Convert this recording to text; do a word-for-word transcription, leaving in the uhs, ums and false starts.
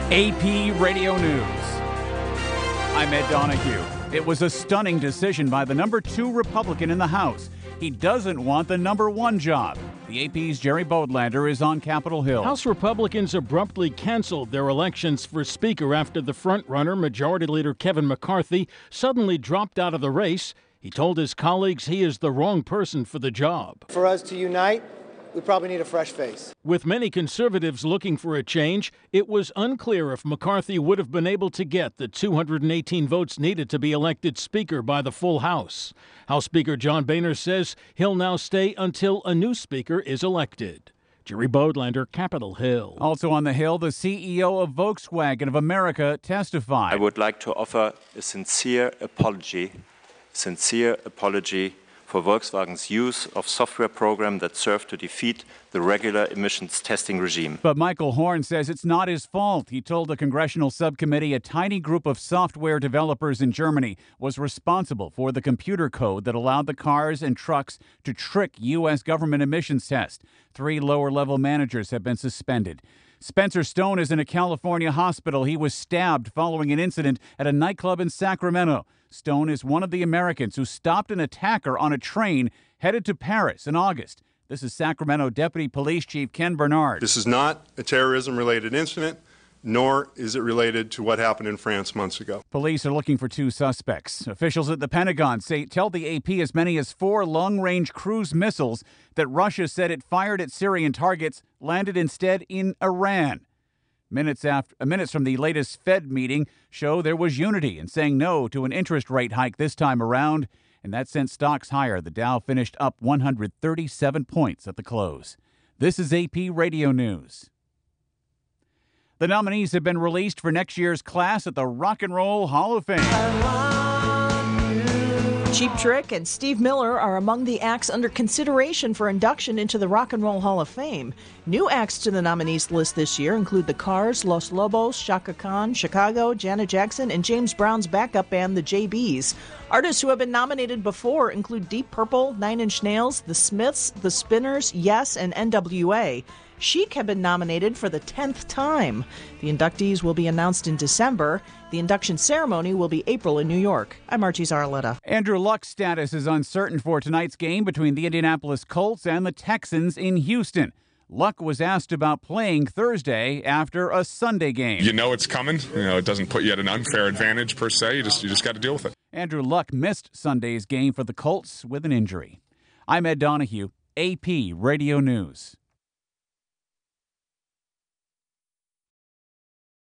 A P Radio News. I'm Ed Donahue. It was a stunning decision by the number two Republican in the House. He doesn't want the number one job. The A P's Jerry Bodlander is on Capitol Hill. House Republicans abruptly canceled their elections for Speaker after the frontrunner, Majority Leader Kevin McCarthy, suddenly dropped out of the race. He told his colleagues he is the wrong person for the job. For us to unite, we probably need a fresh face. With many conservatives looking for a change, it was unclear if McCarthy would have been able to get the two hundred eighteen votes needed to be elected Speaker by the full House. House Speaker John Boehner says he'll now stay until a new Speaker is elected. Jerry Bodlander, Capitol Hill. Also on the Hill, the C E O of Volkswagen of America testified. I would like to offer a sincere apology, sincere apology for Volkswagen's use of software program that served to defeat the regular emissions testing regime. But Michael Horn says it's not his fault. He told the congressional subcommittee a tiny group of software developers in Germany was responsible for the computer code that allowed the cars and trucks to trick U S government emissions tests. Three lower-level managers have been suspended. Spencer Stone is in a California hospital. He was stabbed following an incident at a nightclub in Sacramento. Stone is one of the Americans who stopped an attacker on a train headed to Paris in August. This is Sacramento Deputy Police Chief Ken Bernard. This is not a terrorism-related incident, nor is it related to what happened in France months ago. Police are looking for two suspects. Officials at the Pentagon say tell the A P as many as four long-range cruise missiles that Russia said it fired at Syrian targets landed instead in Iran. Minutes after, minutes from the latest Fed meeting show there was unity in saying no to an interest rate hike this time around, and that sent stocks higher. The Dow finished up one hundred thirty-seven points at the close. This is A P Radio News. The nominees have been released for next year's class at the Rock and Roll Hall of Fame. Cheap Trick and Steve Miller are among the acts under consideration for induction into the Rock and Roll Hall of Fame. New acts to the nominees list this year include the Cars, Los Lobos, Chaka Khan, Chicago, Janet Jackson, and James Brown's backup band, the J Bs. Artists who have been nominated before include Deep Purple, Nine Inch Nails, The Smiths, The Spinners, Yes, and N W A. Chic have been nominated for the tenth time. The inductees will be announced in December. The induction ceremony will be April in New York. I'm Archie Zarletta. Andrew Luck's status is uncertain for tonight's game between the Indianapolis Colts and the Texans in Houston. Luck was asked about playing Thursday after a Sunday game. You know it's coming. You know, it doesn't put you at an unfair advantage per se. You just you just got to deal with it. Andrew Luck missed Sunday's game for the Colts with an injury. I'm Ed Donahue, A P Radio News.